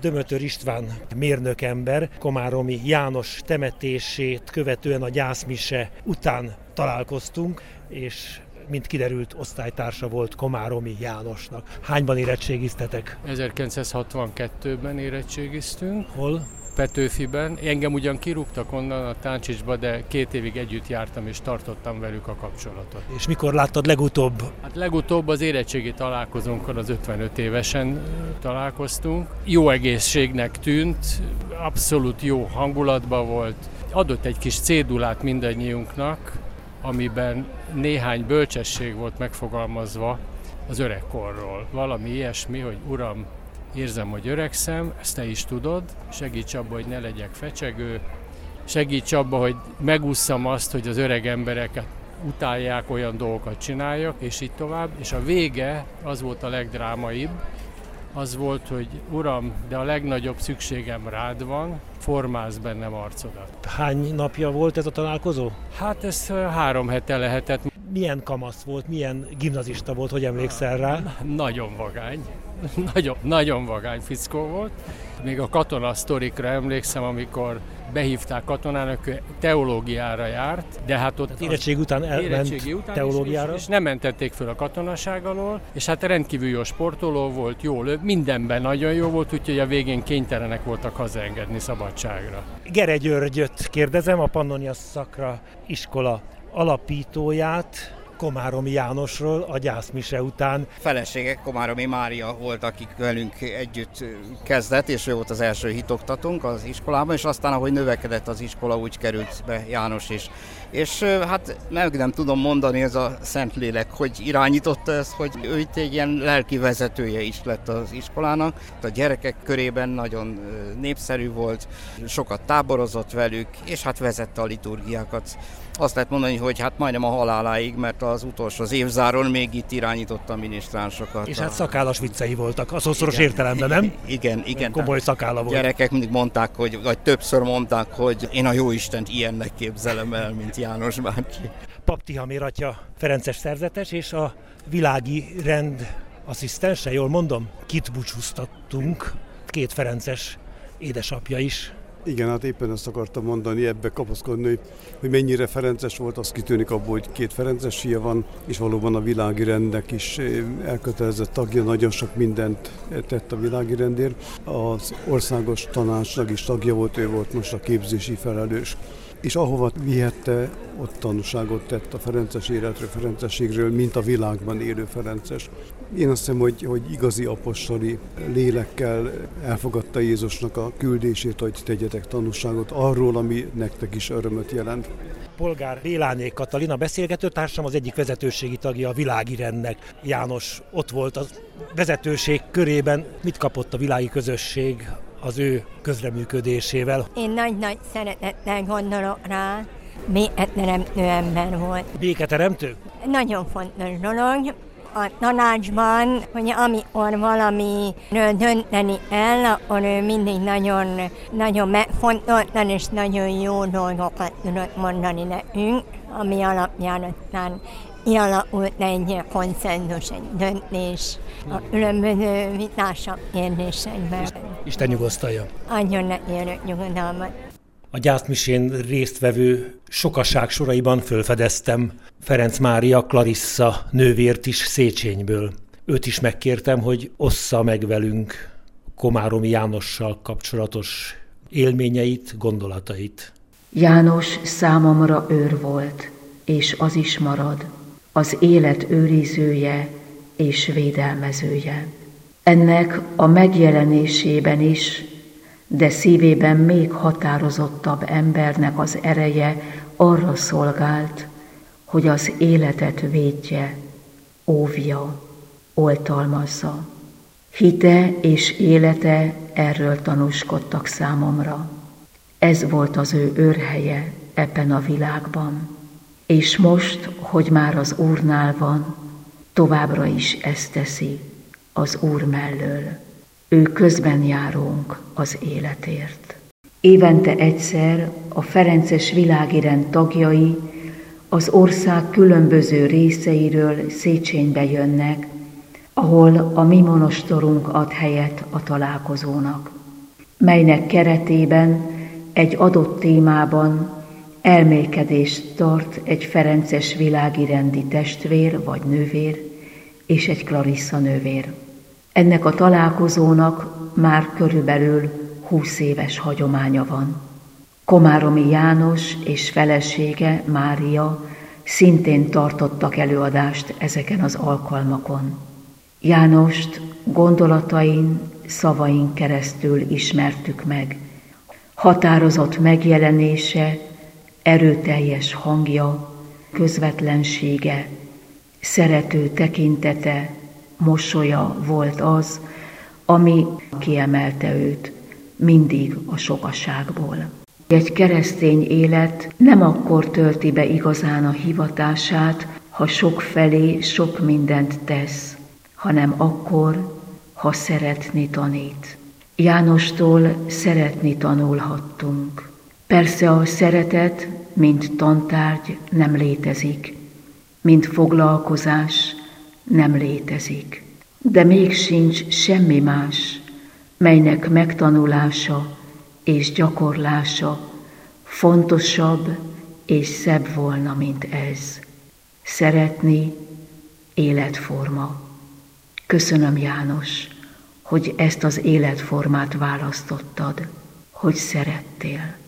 Dömötör István mérnökember Komáromi János temetését követően a gyászmise után találkoztunk, és mint kiderült, osztálytársa volt Komáromi Jánosnak. Hányban érettségiztetek? 1962-ben érettségiztünk. Hol? Petőfiben. Engem ugyan kirúgtak onnan a Táncsicsba, de 2 évig együtt jártam és tartottam velük a kapcsolatot. És mikor láttad legutóbb? Hát legutóbb az érettségi találkozónkon az 55 évesen találkoztunk. Jó egészségnek tűnt, abszolút jó hangulatban volt. Adott egy kis cédulát mindannyiunknak, amiben néhány bölcsesség volt megfogalmazva az öregkorról. Valami ilyesmi, hogy uram, érzem, hogy öregszem, ezt te is tudod, segíts abba, hogy ne legyek fecsegő, segíts abba, hogy megússzam azt, hogy az öreg embereket utálják, olyan dolgokat csináljak, és így tovább. És a vége, az volt a legdrámaibb, az volt, hogy uram, de a legnagyobb szükségem rád van, formázd bennem arcodat. Hány napja volt ez a találkozó? Hát ez 3 hete lehetett. Milyen kamasz volt, milyen gimnazista volt, hogy emlékszel rá? Nagyon vagány. Nagyon vagány fickó volt. Még a katona sztorikra emlékszem, amikor behívták katonának, ő teológiára járt, de hát ott érettség után elment teológiára. És nem mentették föl a katonaság alól, és hát rendkívül jó sportoló volt, jó lő, mindenben nagyon jó volt, úgyhogy a végén kénytelenek voltak hazaengedni szabadságra. Gere Györgyöt kérdezem, a Pannonia Szakra iskola alapítóját, Komáromi Jánosról a gyászmise után. Felesége Komáromi Mária volt, akik velünk együtt kezdett, és ő volt az első hitoktatónk az iskolában, és aztán, ahogy növekedett az iskola, úgy került be János is. És hát nem tudom mondani, ez a Szentlélek, hogy irányította ezt, hogy ő itt egy ilyen lelki vezetője is lett az iskolának. A gyerekek körében nagyon népszerű volt, sokat táborozott velük, és hát vezette a liturgiákat. Azt lehet mondani, hogy hát majdnem a haláláig, mert az utolsó az évzáron még itt irányította a minisztránsokat. És hát szakállas viccei voltak, a szószoros értelemben, nem? Igen. Komoly szakála volt. Gyerekek mindig mondták, vagy többször mondták, hogy én a Jóistent ilyennek képzelem el, mint János bácsi. Pap Tihamér atya ferences szerzetes, és a világi rend asszisztense, jól mondom? Kit búcsúztattunk, 2 ferences édesapja is. Igen, hát éppen ezt akartam mondani, ebbe kapaszkodni, hogy mennyire ferences volt, az kitűnik abból, hogy 2 ferences fia van, és valóban a világi rendnek is elkötelezett tagja, nagyon sok mindent tett a világi rendért. Az országos tanácsnak is tagja volt, ő volt most a képzési felelős. És ahova vihette, ott tanúságot tett a ferences életről, ferencességről, mint a világban élő ferences. Én azt hiszem, hogy igazi apostoli lélekkel elfogadta Jézusnak a küldését, hogy tegyetek tanúságot arról, ami nektek is örömöt jelent. Polgár Béláné Katalina beszélgetőtársam, az egyik vezetőségi tagja a világi rendnek. János ott volt a vezetőség körében. Mit kapott a világi közösség az ő közreműködésével? Én nagy-nagy szeretettel gondolok rá, béketeremtő ember volt. Béketeremtő? Nagyon fontos dolog. A tanácsban, hogy amikor valamiről dönteni el, akkor ő mindig nagyon megfontoltan és nagyon jó dolgokat tudott mondani nekünk, ami alapján aztán kialakult egy konszenzus, egy döntés a különböző vitásabb kérdésekben. Isten nyugosztalja. Adjon neki örök nyugodalmat. A gyászmisén résztvevő sokaság soraiban fölfedeztem Ferenc Mária Clarissa nővért is Széchenyből. Őt is megkértem, hogy ossza meg velünk Komáromi Jánossal kapcsolatos élményeit, gondolatait. János számomra őr volt, és az is marad, az élet őrizője és védelmezője. Ennek a megjelenésében is, de szívében még határozottabb embernek az ereje arra szolgált, hogy az életet védje, óvja, oltalmazza. Hite és élete erről tanúskodtak számomra. Ez volt az ő őrhelye ebben a világban. És most, hogy már az Úrnál van, továbbra is ezt teszi az Úr mellől. Ő közben járunk az életért. Évente egyszer a ferences világi rend tagjai az ország különböző részeiről Széchenybe jönnek, ahol a mi monostorunk ad helyet a találkozónak. melynek keretében egy adott témában elmélkedést tart egy ferences világirendi testvér vagy nővér és egy Clarissa nővér. Ennek a találkozónak már körülbelül 20 éves hagyománya van. Komáromi János és felesége Mária szintén tartottak előadást ezeken az alkalmakon. Jánost gondolatain, szavain keresztül ismertük meg. Határozott megjelenése, erőteljes hangja, közvetlensége, szerető tekintete, mosolya volt az, ami kiemelte őt mindig a sokaságból. Egy keresztény élet nem akkor tölti be igazán a hivatását, ha sokfelé sok mindent tesz, hanem akkor, ha szeretni tanít. Jánostól szeretni tanulhattunk. Persze a szeretet, mint tantárgy nem létezik, mint foglalkozás nem létezik. De még sincs semmi más, melynek megtanulása és gyakorlása fontosabb és szebb volna, mint ez. Szeretni életforma. Köszönöm, János, hogy ezt az életformát választottad, hogy szerettél.